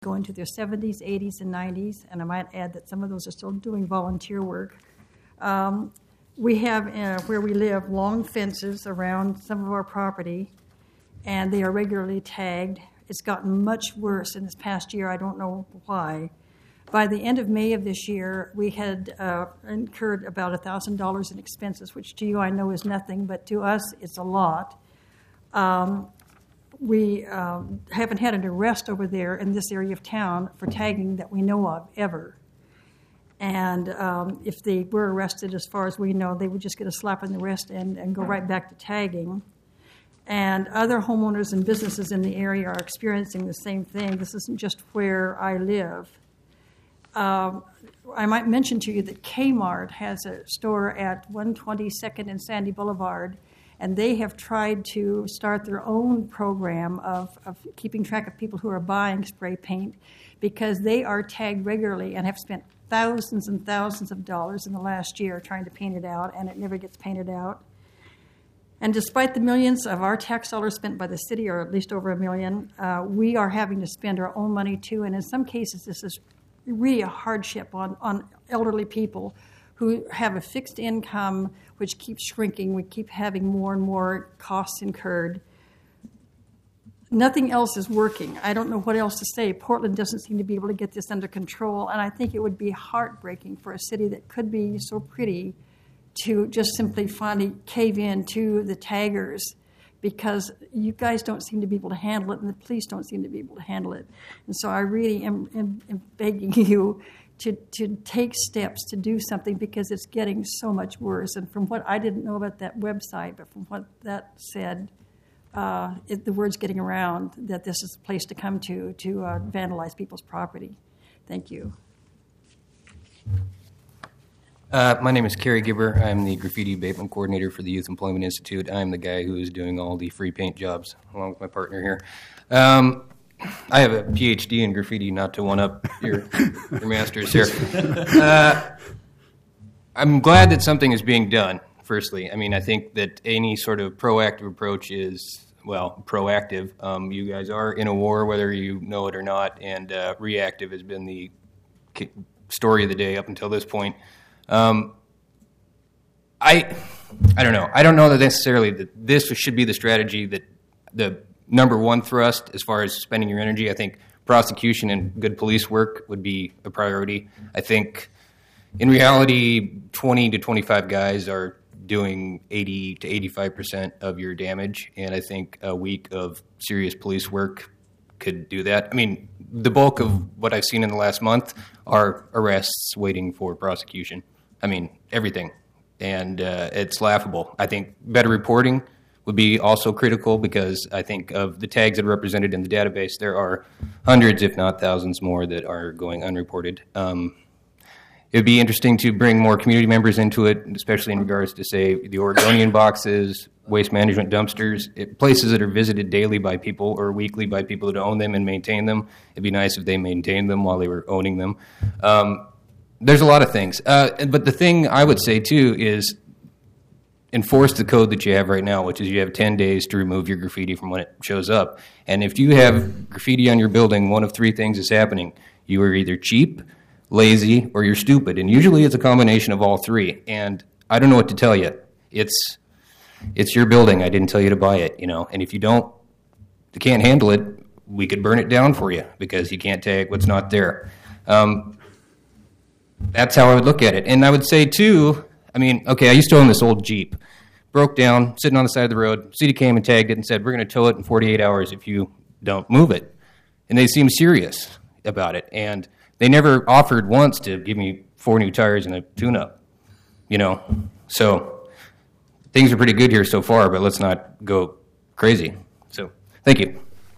go into their 70s, 80s, and 90s, and I might add that some of those are still doing volunteer work. We have, where we live, long fences around some of our property, and they are regularly tagged. It's gotten much worse in this past year. I don't know why. By the end of May of this year, we had incurred about $1,000 in expenses, which to you I know is nothing, but to us it's a lot. We haven't had an arrest over there in this area of town for tagging that we know of ever. And if they were arrested, as far as we know, they would just get a slap on the wrist and go right back to tagging. And other homeowners and businesses in the area are experiencing the same thing. This isn't just where I live. I might mention to you that Kmart has a store at 122nd and Sandy Boulevard, and they have tried to start their own program of keeping track of people who are buying spray paint, because they are tagged regularly and have spent thousands and thousands of dollars in the last year trying to paint it out, and it never gets painted out. And despite the millions of our tax dollars spent by the city, or at least over $1 million, we are having to spend our own money too, and in some cases this is really a hardship on elderly people who have a fixed income which keeps shrinking. We keep having more and more costs incurred. Nothing else is working. I don't know what else to say. Portland doesn't seem to be able to get this under control, and I think it would be heartbreaking for a city that could be so pretty to just simply finally cave in to the taggers, because you guys don't seem to be able to handle it, and the police don't seem to be able to handle it. And so I really am begging you to take steps to do something, because it's getting so much worse. And from what I didn't know about that website, but from what that said, the word's getting around that this is a place to come to vandalize people's property. Thank you. My name is Kerry Gibber. I'm the graffiti abatement coordinator for the Youth Employment Institute. I'm the guy who is doing all the free paint jobs, along with my partner here. I have a PhD in graffiti, not to one-up your masters here. I'm glad that something is being done, firstly. I mean, I think that any sort of proactive approach is, well, proactive. You guys are in a war, whether you know it or not, and reactive has been the story of the day up until this point. I don't know. I don't know that necessarily that this should be the strategy, that the number one thrust as far as spending your energy. I think prosecution and good police work would be a priority. I think in reality, 20 to 25 guys are doing 80 to 85% of your damage, and I think a week of serious police work could do that. I mean, the bulk of what I've seen in the last month are arrests waiting for prosecution. I mean, everything. And it's laughable. I think better reporting would be also critical, because I think of the tags that are represented in the database, there are hundreds, if not thousands more, that are going unreported. It would be interesting to bring more community members into it, especially in regards to, say, the Oregonian boxes, waste management dumpsters, places that are visited daily by people or weekly by people that own them and maintain them. It'd be nice if they maintained them while they were owning them. There's a lot of things. But the thing I would say, too, is enforce the code that you have right now, which is you have 10 days to remove your graffiti from when it shows up. And if you have graffiti on your building, one of three things is happening. You are either cheap, lazy, or you're stupid. And usually it's a combination of all three. And I don't know what to tell you. It's your building. I didn't tell you to buy it, you know. And if you can't handle it, we could burn it down for you, because you can't tag what's not there. That's how I would look at it. And I would say, too, I mean, okay, I used to own this old Jeep. Broke down, sitting on the side of the road. City came and tagged it and said, we're going to tow it in 48 hours if you don't move it. And they seemed serious about it. And they never offered once to give me 4 new tires and a tune-up, you know. So things are pretty good here so far, but let's not go crazy. So thank you.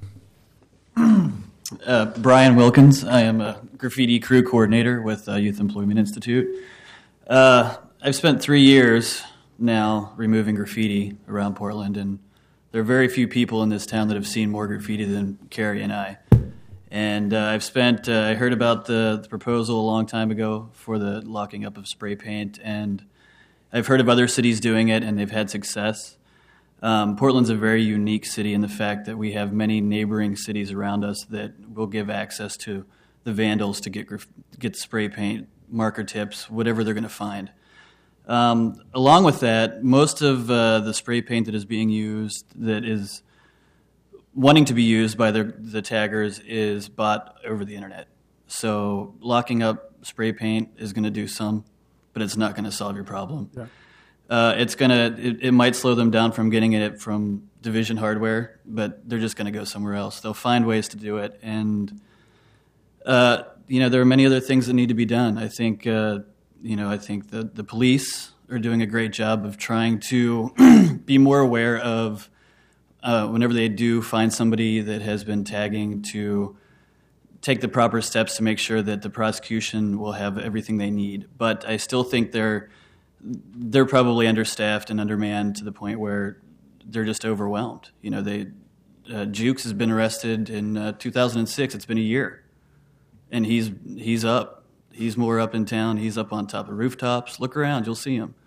Brian Wilkins. I am a graffiti crew coordinator with Youth Employment Institute. I've spent 3 years now removing graffiti around Portland, and there are very few people in this town that have seen more graffiti than Carrie and I. And I heard about the proposal a long time ago for the locking up of spray paint, and I've heard of other cities doing it, and they've had success. Portland's a very unique city in the fact that we have many neighboring cities around us that will give access to the vandals to get spray paint, marker tips, whatever they're going to find. Along with that, most of the spray paint that is being used, that is wanting to be used by the taggers, is bought over the internet. So locking up spray paint is going to do some, but it's not going to solve your problem. Yeah. It might slow them down from getting it from Division Hardware, but they're just going to go somewhere else. They'll find ways to do it, and there are many other things that need to be done. I think the police are doing a great job of trying to be more aware of whenever they do find somebody that has been tagging, to take the proper steps to make sure that the prosecution will have everything they need. But I still think they're probably understaffed and undermanned to the point where they're just overwhelmed. Jukes has been arrested in 2006. It's been a year, and he's up. He's more up in town. He's up on top of rooftops. Look around, you'll see him.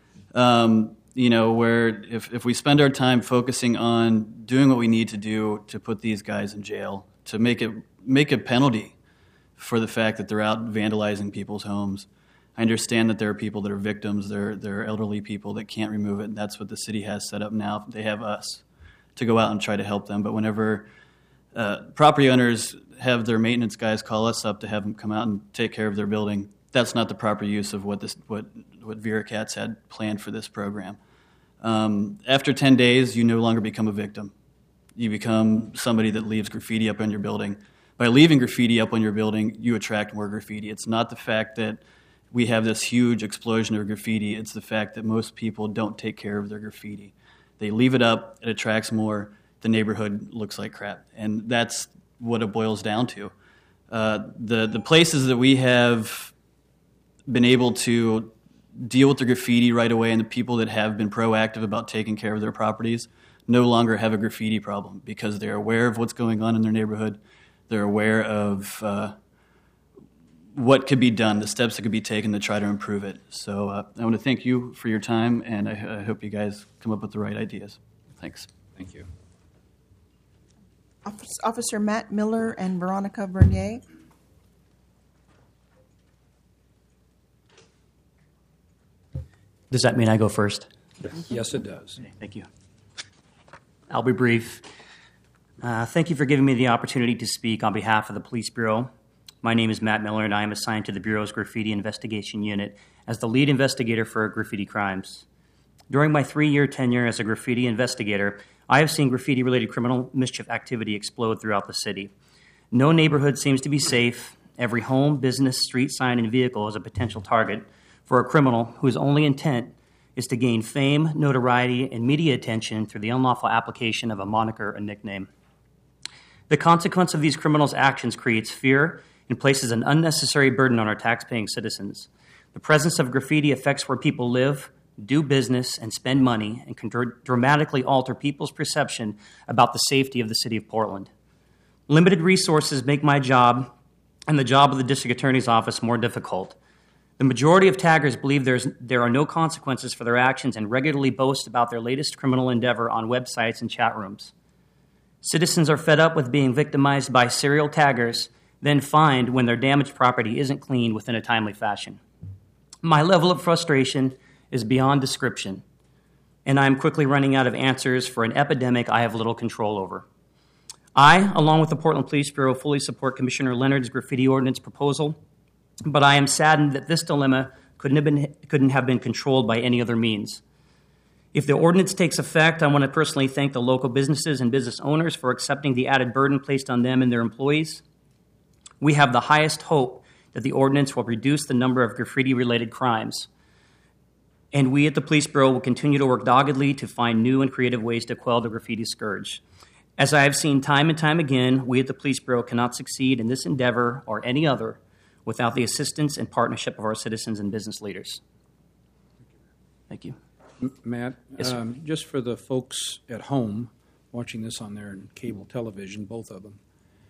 Mm-hmm. Where if we spend our time focusing on doing what we need to do to put these guys in jail, to make a penalty for the fact that they're out vandalizing people's homes. I understand that there are people that are victims. There are elderly people that can't remove it, and that's what the city has set up now. They have us to go out and try to help them. But whenever property owners have their maintenance guys call us up to have them come out and take care of their building, that's not the proper use of what Vera Katz had planned for this program. After 10 days, you no longer become a victim. You become somebody that leaves graffiti up on your building. By leaving graffiti up on your building, you attract more graffiti. It's not the fact that we have this huge explosion of graffiti. It's the fact that most people don't take care of their graffiti. They leave it up, it attracts more, the neighborhood looks like crap. And that's what it boils down to. The places that we have been able to deal with the graffiti right away, and the people that have been proactive about taking care of their properties no longer have a graffiti problem because they're aware of what's going on in their neighborhood. They're aware of what could be done, the steps that could be taken to try to improve it. So I want to thank you for your time, and I hope you guys come up with the right ideas. Thanks. Thank you. Officer Matt Miller and Veronica Bernier. Does that mean I go first? Yes, it does. Okay, thank you. I'll be brief. Thank you for giving me the opportunity to speak on behalf of the Police Bureau. My name is Matt Miller, and I am assigned to the Bureau's Graffiti Investigation Unit as the lead investigator for graffiti crimes. During my 3-year tenure as a graffiti investigator, I have seen graffiti-related criminal mischief activity explode throughout the city. No neighborhood seems to be safe. Every home, business, street sign, and vehicle is a potential target for a criminal whose only intent is to gain fame, notoriety, and media attention through the unlawful application of a moniker or nickname. The consequence of these criminals' actions creates fear and places an unnecessary burden on our tax-paying citizens. The presence of graffiti affects where people live, do business, and spend money, and can dramatically alter people's perception about the safety of the city of Portland. Limited resources make my job and the job of the district attorney's office more difficult. The majority of taggers believe there are no consequences for their actions and regularly boast about their latest criminal endeavor on websites and chat rooms. Citizens are fed up with being victimized by serial taggers, then fined when their damaged property isn't cleaned within a timely fashion. My level of frustration is beyond description, and I am quickly running out of answers for an epidemic I have little control over. I, along with the Portland Police Bureau, fully support Commissioner Leonard's graffiti ordinance proposal, but I am saddened that this dilemma couldn't have been controlled by any other means. If the ordinance takes effect, I want to personally thank the local businesses and business owners for accepting the added burden placed on them and their employees. We have the highest hope that the ordinance will reduce the number of graffiti-related crimes, and we at the Police Bureau will continue to work doggedly to find new and creative ways to quell the graffiti scourge. As I have seen time and time again, we at the Police Bureau cannot succeed in this endeavor or any other without the assistance and partnership of our citizens and business leaders. Thank you. Matt, Yes, just for the folks at home watching this on their cable television, both of them,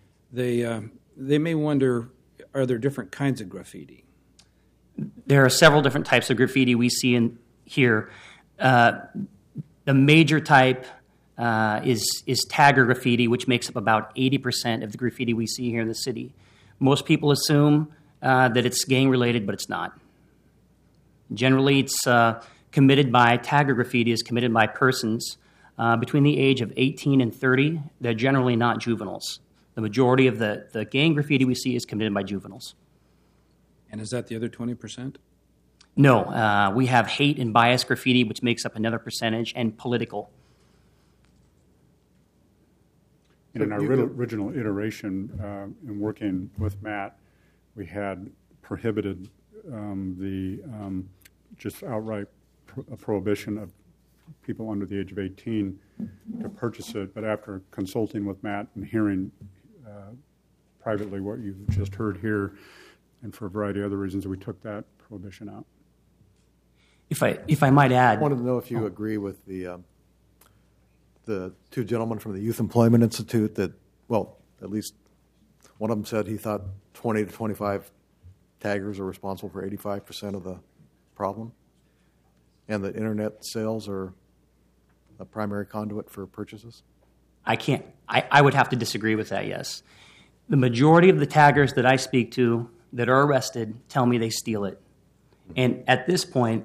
they may wonder, are there different kinds of graffiti? There are several different types of graffiti we see in here. The major type is tagger graffiti, which makes up about 80% of the graffiti we see here in the city. Most people assume that it's gang-related, but it's not. Generally, it's tagger graffiti is committed by persons between the age of 18 and 30. They're generally not juveniles. The majority of the gang graffiti we see is committed by juveniles. And is that the other 20%? No, we have hate and bias graffiti, which makes up another percentage, and political. In our original iteration, in working with Matt, we had prohibited just outright prohibition of people under the age of 18 to purchase it. But after consulting with Matt and hearing privately what you've just heard here, and for a variety of other reasons, we took that prohibition out. If I might add, I wanted to know if you agree with the two gentlemen from the Youth Employment Institute that, well, at least one of them said he thought 20 to 25 taggers are responsible for 85% of the problem, and that internet sales are a primary conduit for purchases? I would have to disagree with that, yes. The majority of the taggers that I speak to that are arrested tell me they steal it. And at this point,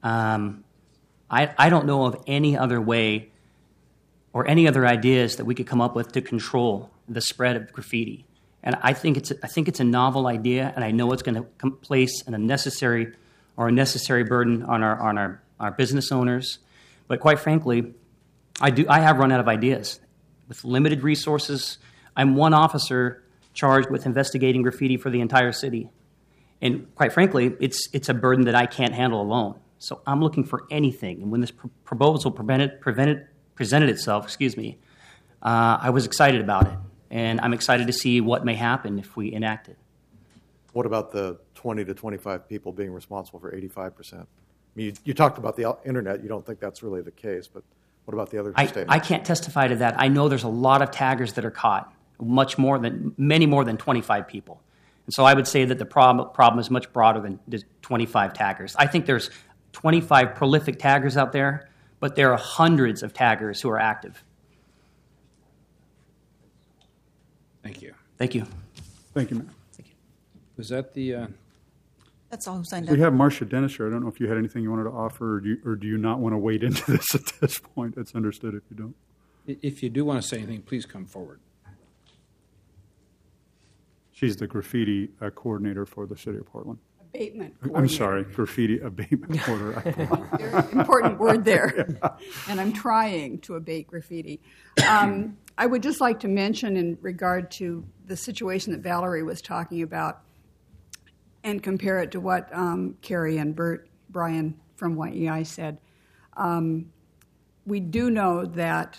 I don't know of any other way or any other ideas that we could come up with to control the spread of graffiti. And I think it's a novel idea, and I know it's going to place a necessary burden on our business owners. But quite frankly, I have run out of ideas. With limited resources, I'm one officer charged with investigating graffiti for the entire city. And quite frankly, it's a burden that I can't handle alone. So I'm looking for anything. And when this proposal presented itself, I was excited about it. And I'm excited to see what may happen if we enact it. What about the 20 to 25 people being responsible for 85%? I mean, you talked about the internet. You don't think that's really the case, but what about the other statements? I can't testify to that. I know there's a lot of taggers that are caught, many more than 25 people. And so I would say that the problem is much broader than just 25 taggers. I think there's 25 prolific taggers out there, but there are hundreds of taggers who are active. Thank you. Thank you. Thank you, Matt. Thank you. Was that the... That's all who signed up. We have Marcia Dennis here. I don't know if you had anything you wanted to offer, or do you not want to wade into this at this point? It's understood if you don't. If you do want to say anything, please come forward. She's the graffiti coordinator for the city of Portland. Abatement I'm coordinator. sorry, graffiti abatement coordinator. Very important word there. And I'm trying to abate graffiti. I would just like to mention in regard to the situation that Valerie was talking about and compare it to what Carrie and Brian from YEI said. We do know that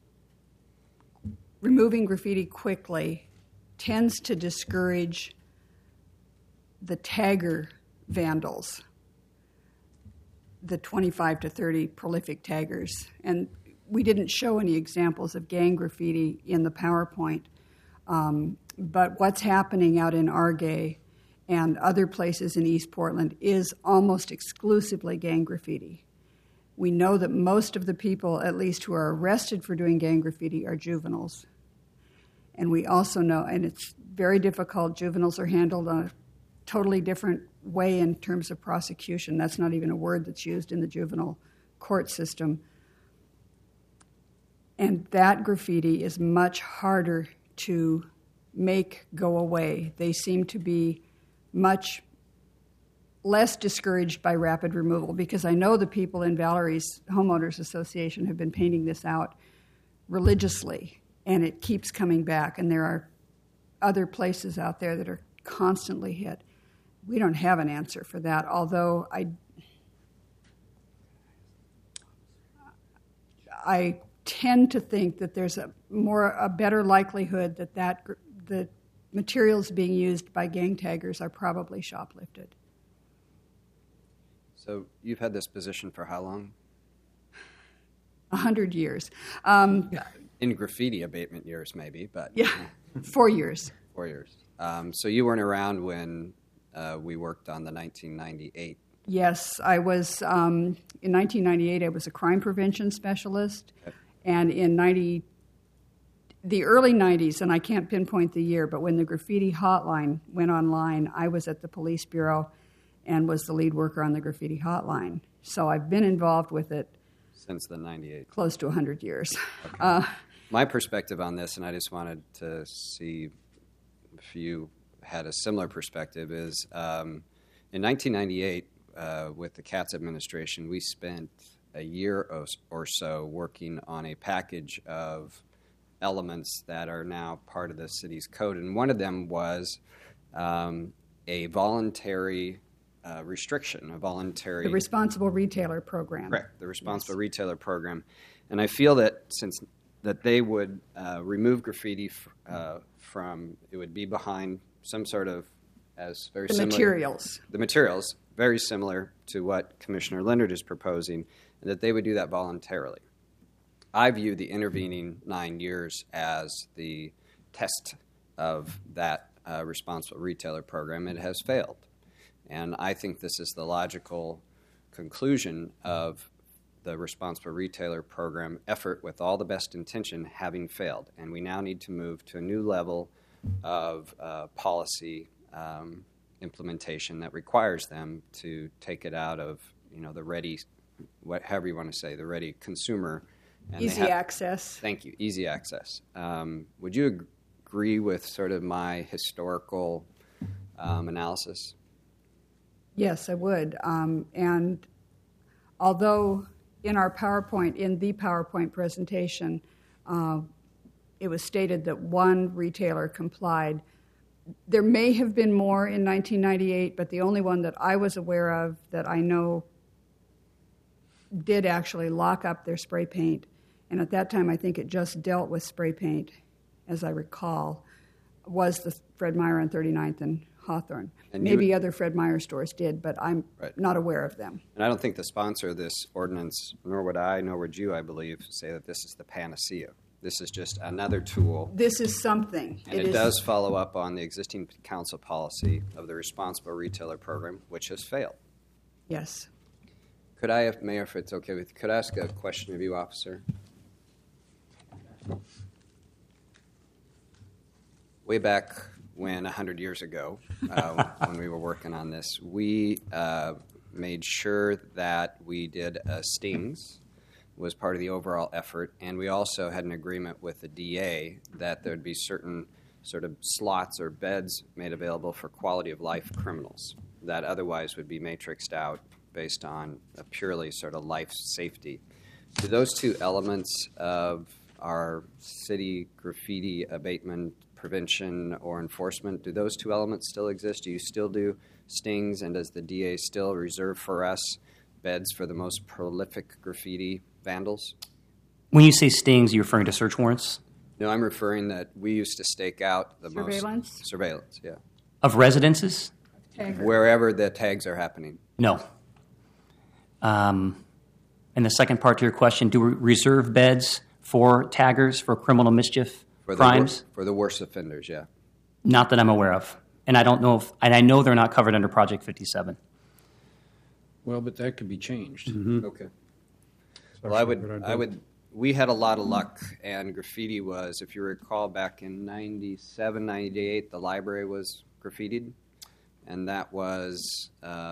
removing graffiti quickly tends to discourage the tagger vandals, the 25 to 30 prolific taggers. And we didn't show any examples of gang graffiti in the PowerPoint, but what's happening out in Argay and other places in East Portland is almost exclusively gang graffiti. We know that most of the people, at least who are arrested for doing gang graffiti, are juveniles. And we also know, and it's very difficult, juveniles are handled on a totally different way in terms of prosecution. That's not even a word that's used in the juvenile court system. And that graffiti is much harder to make go away. They seem to be much less discouraged by rapid removal, because I know the people in Valerie's Homeowners Association have been painting this out religiously, and it keeps coming back, and there are other places out there that are constantly hit. We don't have an answer for that, although I tend to think that there's a better likelihood that the materials being used by gang taggers are probably shoplifted. So you've had this position for how long? 100 years. In graffiti abatement years, maybe, but... Yeah, 4 years. 4 years. So you weren't around when we worked on the 1998 Yes, I was, in 1998, I was a crime prevention specialist. And in the early 90s, and I can't pinpoint the year, but when the graffiti hotline went online, I was at the police bureau and was the lead worker on the graffiti hotline. So I've been involved with it Since the 98. close to 100 years. My perspective on this, and I just wanted to see if you had a similar perspective, is in 1998, with the Katz administration, we spent a year or so working on a package of elements that are now part of the city's code. And one of them was a voluntary restriction, a voluntary... The Responsible Retailer Program. Correct, the Responsible Retailer Program. And I feel that that they would remove graffiti from, it would be behind some sort of, as very the similar... materials. The materials, very similar to what Commissioner Leonard is proposing, and that they would do that voluntarily. I view the intervening 9 years as the test of that Responsible Retailer Program. It has failed. And I think this is the logical conclusion of the Responsible Retailer Program effort, with all the best intention, having failed. And we now need to move to a new level of policy implementation that requires them to take it out of, the ready, however you want to say, the ready consumer. And easy access. Thank you, easy access. Would you agree with sort of my historical analysis? Yes, I would. And although in the PowerPoint presentation, it was stated that one retailer complied, there may have been more in 1998, but the only one that I was aware of that I know did actually lock up their spray paint. And at that time, I think it just dealt with spray paint, as I recall, was the Fred Meyer on 39th and Hawthorne. And maybe other Fred Meyer stores did, but I'm not aware of them. And I don't think the sponsor of this ordinance, nor would I, nor would you, I believe, say that this is the panacea. This is just another tool. This is something. And it does follow up on the existing council policy of the Responsible Retailer Program, which has failed. Yes. Could I, Mayor, if it's okay with you, could I ask a question of you, officer? Way back when, 100 years ago, when we were working on this, we made sure that we did stings, was part of the overall effort, and we also had an agreement with the DA that there would be certain sort of slots or beds made available for quality of life criminals that otherwise would be matrixed out based on a purely sort of life safety. Do those two elements of our city graffiti abatement, prevention, or enforcement, do those two elements still exist? Do you still do stings, and does the DA still reserve for us beds for the most prolific graffiti vandals? When you say stings, you're referring to search warrants? No, I'm referring that we used to stake out the surveillance? most... Surveillance, yeah. Of residences? Wherever the tags are happening. No. And the second part to your question, do we reserve beds for taggers for criminal mischief crimes? For the worst offenders, yeah. Not that I'm aware of. And I don't know if, and I know they're not covered under Project 57. Well, but that could be changed. Mm-hmm. Okay. Well, we had a lot of luck, and graffiti was, if you recall, back in 97, 98, the library was graffitied, and that was,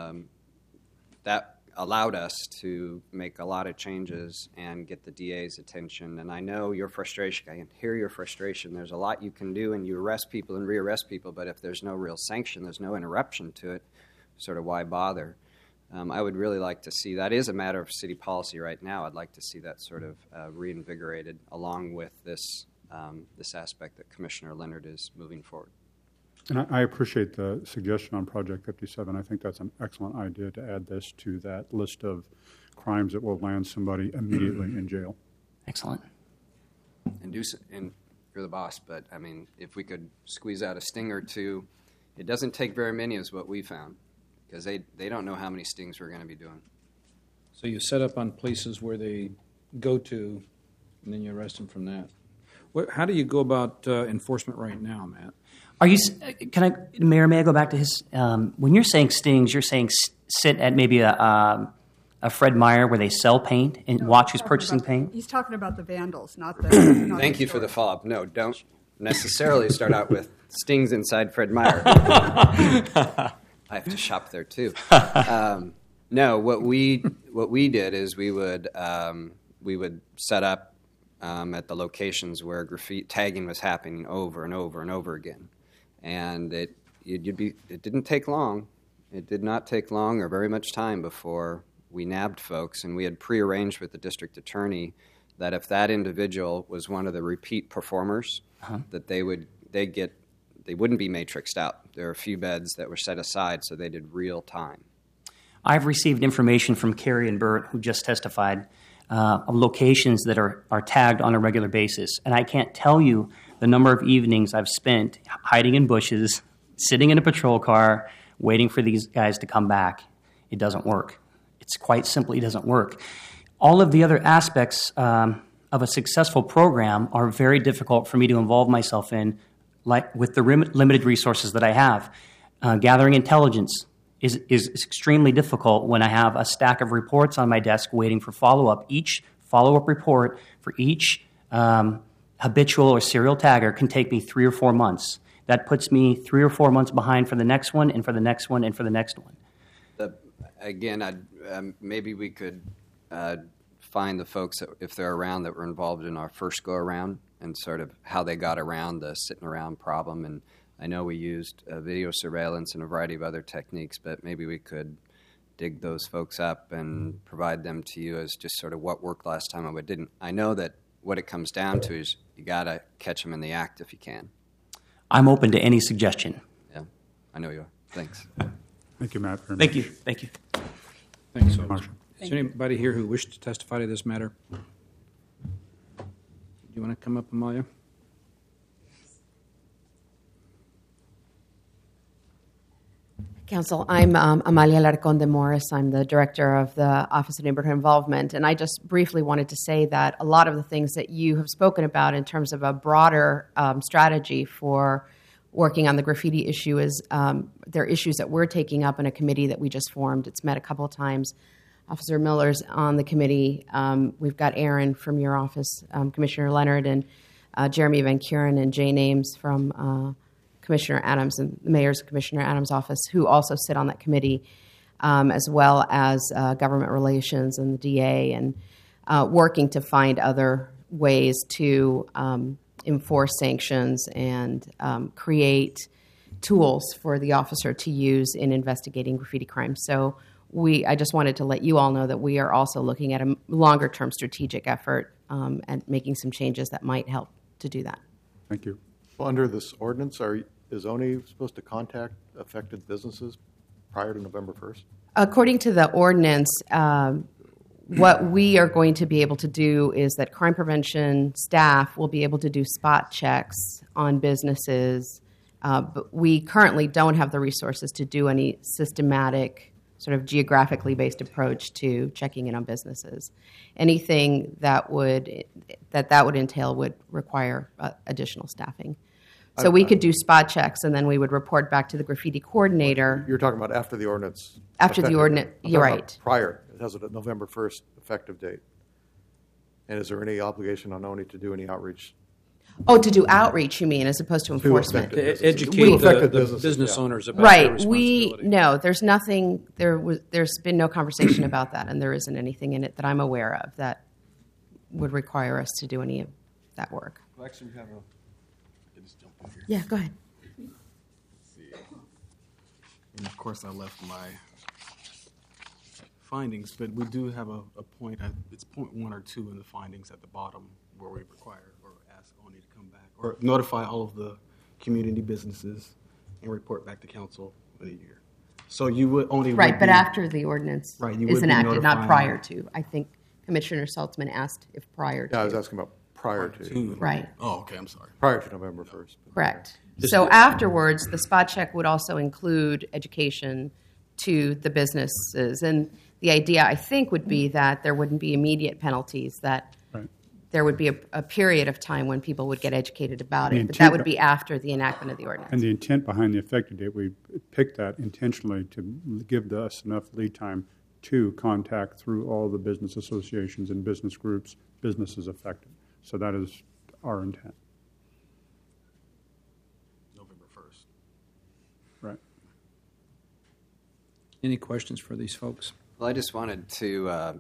that allowed us to make a lot of changes and get the DA's attention. And I know your frustration, I can hear your frustration. There's a lot you can do, and you arrest people and re-arrest people, but if there's no real sanction, there's no interruption to it, sort of why bother? I would really like to see, that is a matter of city policy right now. I'd like to see that sort of reinvigorated along with this, this aspect that Commissioner Leonard is moving forward. And I appreciate the suggestion on Project 57. I think that's an excellent idea to add this to that list of crimes that will land somebody immediately in jail. Excellent. And you're the boss, but I mean, if we could squeeze out a sting or two, it doesn't take very many is what we found, because they don't know how many stings we're going to be doing. So you set up on places where they go to, and then you arrest them from that. How do you go about enforcement right now, Matt? Are you? Mayor? May I go back to his? When you're saying stings, you're saying sit at maybe a Fred Meyer where they sell paint and watch who's purchasing paint. He's talking about the vandals, not the. Thank you for the follow-up. No, don't necessarily start out with stings inside Fred Meyer. I have to shop there too. No, what we did is we would set up at the locations where graffiti tagging was happening over and over and over again, and it didn't take long. It did not take long or very much time before we nabbed folks, and we had prearranged with the district attorney that if that individual was one of the repeat performers, that they wouldn't be matrixed out. There are a few beds that were set aside, so they did real time. I've received information from Carrie and Bert, who just testified, of locations that are tagged on a regular basis. And I can't tell you the number of evenings I've spent hiding in bushes, sitting in a patrol car, waiting for these guys to come back. It doesn't work. It's quite simply doesn't work. All of the other aspects of a successful program are very difficult for me to involve myself in, like with the limited resources that I have. Gathering intelligence is extremely difficult when I have a stack of reports on my desk waiting for follow-up. Each follow-up report for each habitual or serial tagger can take me 3 or 4 months. That puts me 3 or 4 months behind for the next one and for the next one and for the next one. Again, maybe we could find the folks that, if they're around, that were involved in our first go-around and sort of how they got around the sitting around problem. And I know we used video surveillance and a variety of other techniques, but maybe we could dig those folks up and provide them to you as just sort of what worked last time and what didn't. I know that what it comes down to is you got to catch them in the act if you can. I'm open to any suggestion. Yeah, I know you are. Thanks. Thank you, Matt. Very Thank much. you. Thank you. Thanks so much. Is there anybody here who wished to testify to this matter? Do you want to come up, Amalia? Council, I'm Amalia Larcon de Morris. I'm the director of the Office of Neighborhood Involvement, and I just briefly wanted to say that a lot of the things that you have spoken about in terms of a broader strategy for working on the graffiti issue is there are issues that we're taking up in a committee that we just formed. It's met a couple of times. Officer Miller's on the committee. We've got Aaron from your office, Commissioner Leonard, and Jeremy Van Kuren and Jane Ames from Commissioner Adams and the Mayor's Commissioner Adams' office, who also sit on that committee, as well as government relations and the DA, and working to find other ways to enforce sanctions and create tools for the officer to use in investigating graffiti crimes. So I just wanted to let you all know that we are also looking at a longer-term strategic effort and making some changes that might help to do that. Thank you. Well, under this ordinance, is ONI supposed to contact affected businesses prior to November 1st? According to the ordinance, what we are going to be able to do is that crime prevention staff will be able to do spot checks on businesses. But we currently don't have the resources to do any systematic, sort of geographically based approach to checking in on businesses. Anything that would entail would require additional staffing. So we could do spot checks, and then we would report back to the graffiti coordinator. You're talking about after the ordinance. After the ordinance, you're right. Prior, it has a November 1st effective date. And is there any obligation on ONI to do any outreach? Oh, to do outreach, you mean, as opposed to enforcement? To educate the business owners about their responsibility. No, there's nothing, there's been no conversation about that, and there isn't anything in it that I'm aware of that would require us to do any of that work. Well, actually, we have I can just jump in here. Yeah, go ahead. Let's see. And of course, I left my findings, but we do have a point, it's point 1 or 2 in the findings at the bottom where we require or ask ONI to come back or notify all of the community businesses and report back to council in a year. So you would only right, but after the ordinance is enacted, not prior them. To. I think Commissioner Saltzman asked if prior to. Yeah, I was asking about prior to. Right. Oh, okay, I'm sorry. Prior to November 1st. Correct. So afterwards, the spot check would also include education to the businesses. And the idea, I think, would be that there wouldn't be immediate penalties, that there would be a period of time when people would get educated about The it, but that intent- would be after the enactment of the ordinance. And the intent behind the effective date, we picked that intentionally to give us enough lead time to contact through all the business associations and business groups, businesses affected. So that is our intent. November 1st. Right. Any questions for these folks? Well, I just wanted to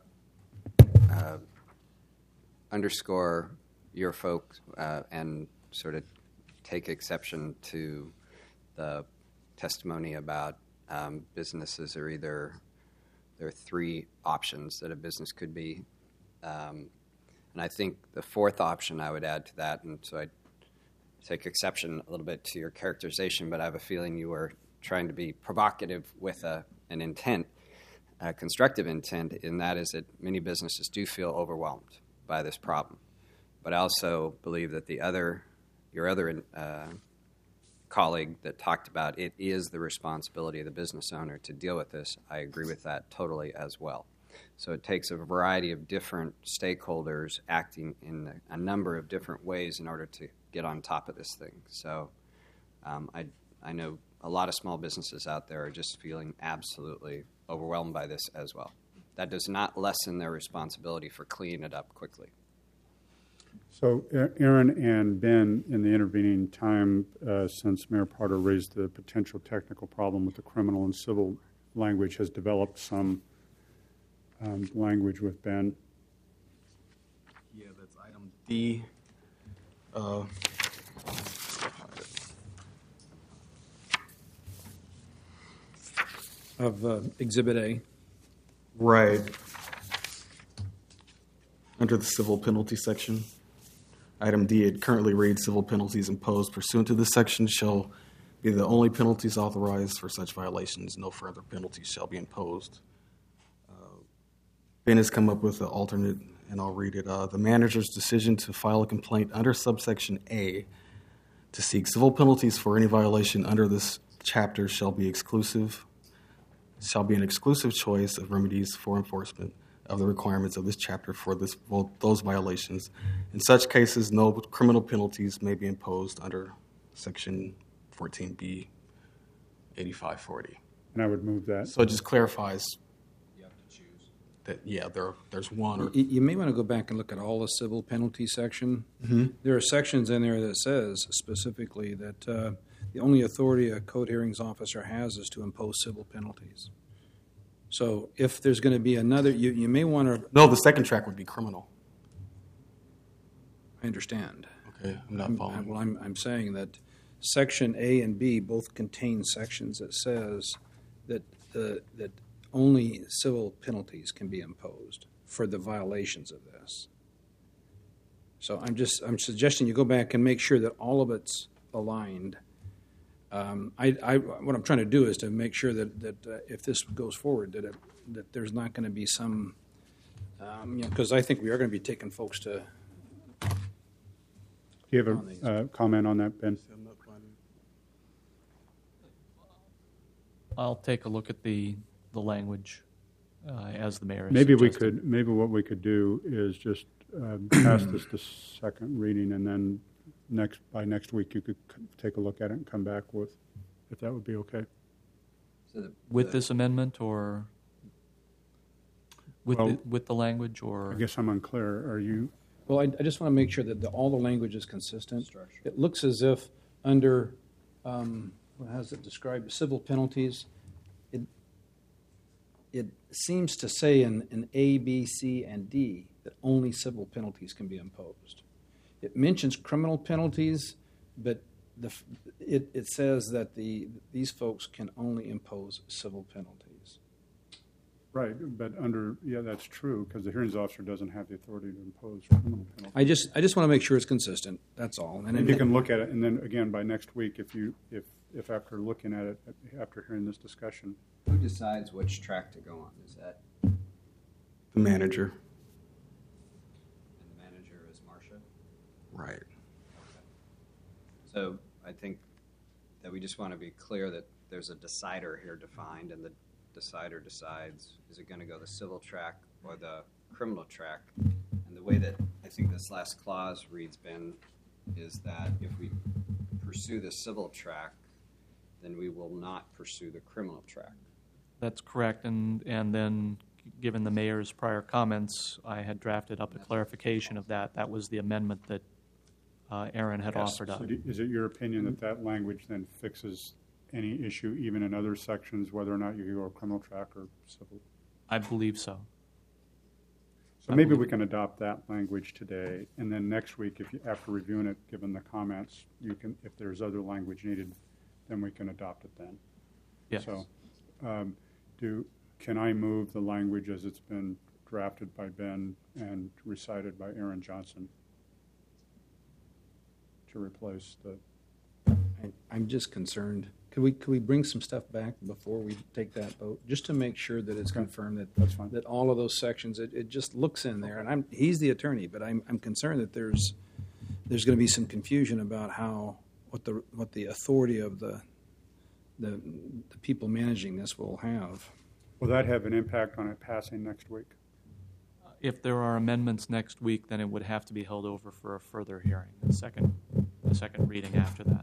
underscore your folks and sort of take exception to the testimony about businesses are either, there are three options that a business could be. And I think the fourth option I would add to that, and so I take exception a little bit to your characterization, but I have a feeling you were trying to be provocative with an intent, a constructive intent, and that is that many businesses do feel overwhelmed by this problem. But I also believe that your other colleague that talked about it is the responsibility of the business owner to deal with this. I agree with that totally as well. So it takes a variety of different stakeholders acting in a number of different ways in order to get on top of this thing. So I know a lot of small businesses out there are just feeling absolutely overwhelmed by this as well. That does not lessen their responsibility for cleaning it up quickly. So Aaron and Ben, in the intervening time since Mayor Potter raised the potential technical problem with the criminal and civil language, has developed some language with Ben. Yeah, that's item D. Of Exhibit A. Right. Under the civil penalty section. Item D, it currently reads, civil penalties imposed pursuant to this section shall be the only penalties authorized for such violations. No further penalties shall be imposed. Ben has come up with an alternate, and I'll read it. The manager's decision to file a complaint under subsection A to seek civil penalties for any violation under this chapter shall be an exclusive choice of remedies for enforcement of the requirements of this chapter for those violations. In such cases, no criminal penalties may be imposed under Section 14B 8540. And I would move that. So it just clarifies that, there's one. Or You may want to go back and look at all the civil penalty section. Mm-hmm. There are sections in there that says specifically that the only authority a code hearings officer has is to impose civil penalties. So if there's going to be another, you may want to... No, the second track would be criminal. I understand. Okay, I'm not following. Well, I'm saying that Section A and B both contain sections that says that that only civil penalties can be imposed for the violations of this. So I'm suggesting you go back and make sure that all of it's aligned. What I'm trying to do is to make sure that if this goes forward, that there's not going to be some, because I think we are going to be taking folks to. Do you have a comment on that, Ben? I'll take a look at the language as the mayor has Maybe suggested. maybe what we could do is just pass this to second reading, and then by next week you could take a look at it and come back with, if that would be okay. So with this amendment, or with the language, or I guess I'm unclear. Are you? Well, I just want to make sure that all the language is consistent. It looks as if under, what has it described, civil penalties, it seems to say in A, B, C, and D that only civil penalties can be imposed. It mentions criminal penalties, but it says that these folks can only impose civil penalties. Right, but that's true, because the hearings officer doesn't have the authority to impose criminal penalties. I just want to make sure it's consistent. That's all. And you can look at it, and then again by next week, if after looking at it, after hearing this discussion, who decides which track to go on? Is that the manager? And the manager is Marcia? Right. Okay. So I think that we just want to be clear that there's a decider here defined, and the decider decides, is it going to go the civil track or the criminal track? And And the way that I think this last clause reads, Ben, is that if we pursue the civil track, then we will not pursue the criminal track. That's correct, and then, given the mayor's prior comments, I had drafted up a clarification of that. That was the amendment that Aaron had offered up. So is it your opinion that that language then fixes any issue, even in other sections, whether or not you go criminal track or civil? I believe so. So maybe we can adopt that language today, and then next week, if you, after reviewing it, given the comments, you can, if there's other language needed, then we can adopt it then. Yes. So, can I move the language as it's been drafted by Ben and recited by Aaron Johnson to replace the? I'm just concerned. Could we bring some stuff back before we take that vote, just to make sure that it's confirmed that That's fine. that all of those sections, it just looks in there, and he's the attorney, but I'm concerned that there's going to be some confusion about what the authority of the people managing this will have. Will that have an impact on it passing next week? If there are amendments next week, then it would have to be held over for a further hearing, a second reading after that.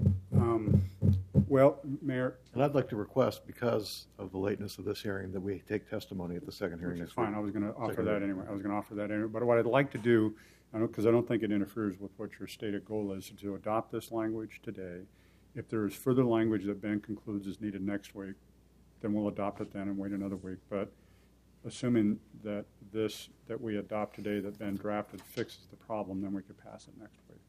Well, Mayor, And I'd like to request, because of the lateness of this hearing, that we take testimony at the second hearing which is next week. fine. I was going to offer Second that reading. anyway. But what I'd like to do, because I don't think it interferes with what your stated goal is, to adopt this language today. If there is further language that Ben concludes is needed next week, then we'll adopt it then and wait another week. But assuming that that we adopt today that Ben drafted fixes the problem, then we could pass it next week.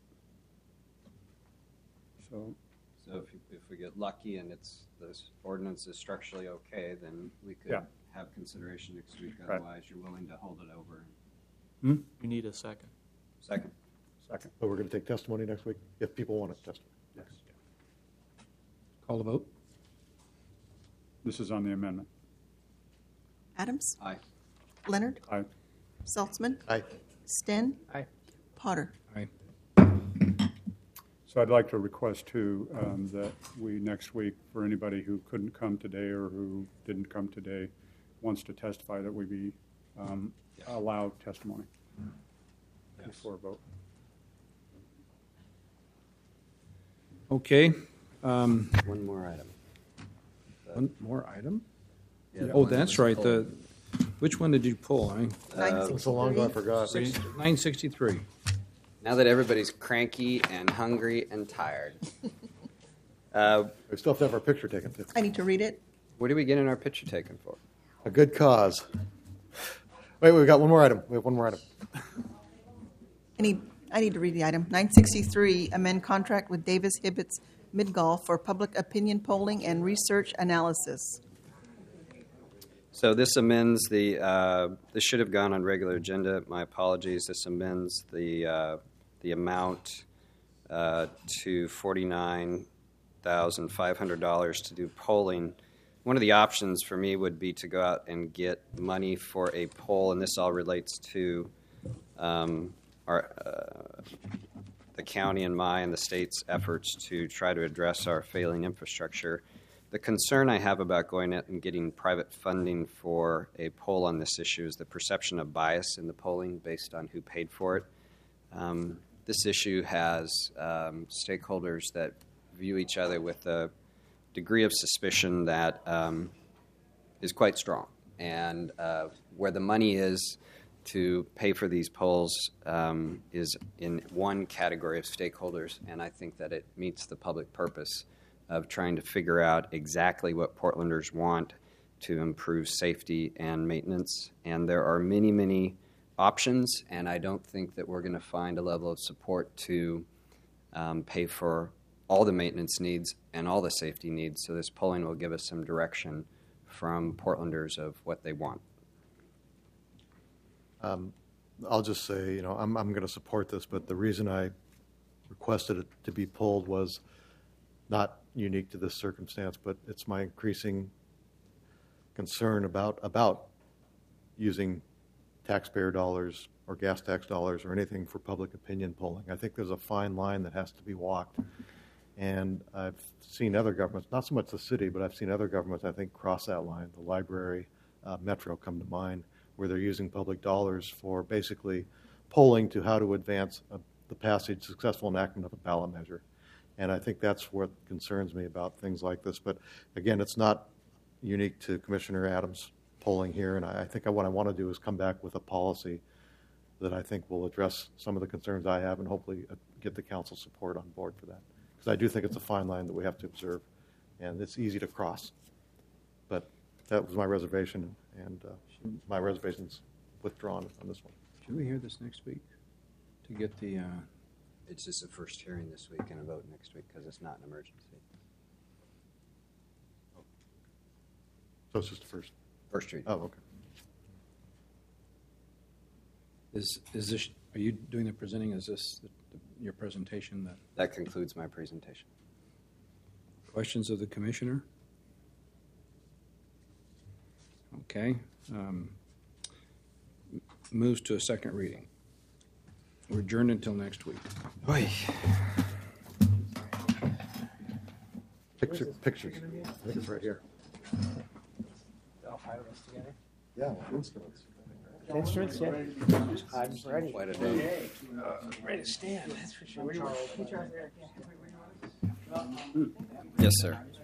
So if we get lucky and this ordinance is structurally okay, then we could Yeah. have consideration next week. Right. Otherwise, you're willing to hold it over. You need a second. Second. Second. But we're going to take testimony next week, if people want it, testimony. Yes. Call the vote. This is on the amendment. Adams? Aye. Leonard? Aye. Saltzman? Aye. Sten? Aye. Potter? Aye. So I'd like to request, too, that we next week, for anybody who couldn't come today or who didn't come today, wants to testify, that we be allowed testimony before a vote. Okay. One more item. One more item? Yeah, Oh, one that's was right. pulled. Which one did you pull? It's so long ago, I forgot. 963. Now that everybody's cranky and hungry and tired, We still have to have our picture taken, too. I need to read it. what are we getting our picture taken for? A good cause. Wait, we got one more item. We have one more item. I need to read the item. 963, amend contract with Davis Hibbets Midgolf for public opinion polling and research analysis. So this amends this should have gone on regular agenda. My apologies. This amends the amount to $49,500 to do polling. One of the options for me would be to go out and get money for a poll, and this all relates to the county and the state's efforts to try to address our failing infrastructure. The concern I have about going out and getting private funding for a poll on this issue is the perception of bias in the polling based on who paid for it. This issue has stakeholders that view each other with a degree of suspicion that is quite strong. And where the money is to pay for these polls is in one category of stakeholders, and I think that it meets the public purpose of trying to figure out exactly what Portlanders want to improve safety and maintenance. And there are many, many options, and I don't think that we're going to find a level of support to pay for all the maintenance needs and all the safety needs. So this polling will give us some direction from Portlanders of what they want. I'll just say, I'm going to support this, but the reason I requested it to be pulled was not unique to this circumstance, but it's my increasing concern about using taxpayer dollars or gas tax dollars or anything for public opinion polling. I think there's a fine line that has to be walked. And I've seen other governments, not so much the city, but I've seen other governments, I think, cross that line. The library, Metro come to mind, where they're using public dollars for basically polling to how to advance the passage, successful enactment of a ballot measure. And I think that's what concerns me about things like this. But again, it's not unique to Commissioner Adams' polling here. And I think what I want to do is come back with a policy that I think will address some of the concerns I have and hopefully get the council support on board for that. Because I do think it's a fine line that we have to observe, and it's easy to cross. But that was my reservation, and my reservation's withdrawn on this one. Should we hear this next week to get the? It's just a first hearing this week and a vote next week because it's not an emergency. So it's just the first reading. Oh, okay. Is this? Are you doing the presenting? Is this your presentation? That concludes my presentation. Questions of the commissioner? Okay. Moves to a second reading. We're adjourned until next week. Oy. Pictures. I think it's right here. All five of us together? Yeah, instruments. Instruments, yeah. I'm ready. Quite a day. Ready to stand, that's for sure. Yes, sir.